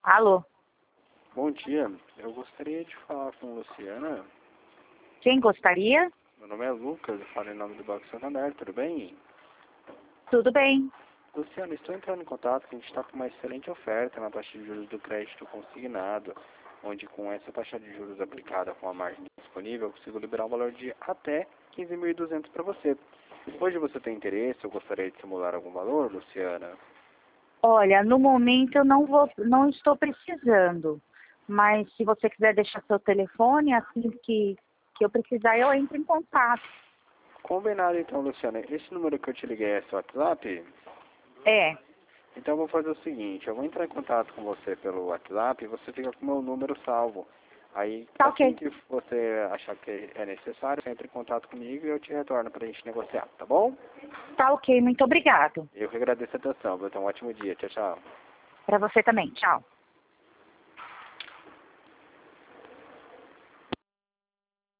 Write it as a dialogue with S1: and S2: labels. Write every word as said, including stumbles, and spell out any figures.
S1: Alô?
S2: Bom dia, eu gostaria de falar com a Luciana.
S1: Quem gostaria?
S2: Meu nome é Lucas, eu falo em nome do Banco Santander, tudo bem?
S1: Tudo bem.
S2: Luciana, estou entrando em contato que a gente está com uma excelente oferta na taxa de juros do crédito consignado, onde com essa taxa de juros aplicada com a margem disponível, eu consigo liberar um valor de até quinze mil e duzentos para você. Hoje você tem interesse ou gostaria de simular algum valor, Luciana?
S1: Olha, no momento eu não vou, não estou precisando. Mas se você quiser deixar seu telefone, assim que, que eu precisar, eu entro em contato.
S2: Combinado então, Luciana. Esse número que eu te liguei é seu WhatsApp?
S1: É,
S2: Então eu vou fazer o seguinte, eu vou entrar em contato com você pelo WhatsApp e você fica com o meu número salvo. Aí,
S1: tá
S2: assim
S1: ok.
S2: que você achar que é necessário, você entra em contato comigo e eu te retorno para a gente negociar, tá bom?
S1: Tá ok, muito obrigado.
S2: Eu que agradeço a atenção, viu? Tenha um ótimo dia. Tchau, tchau.
S1: Para você também. Tchau.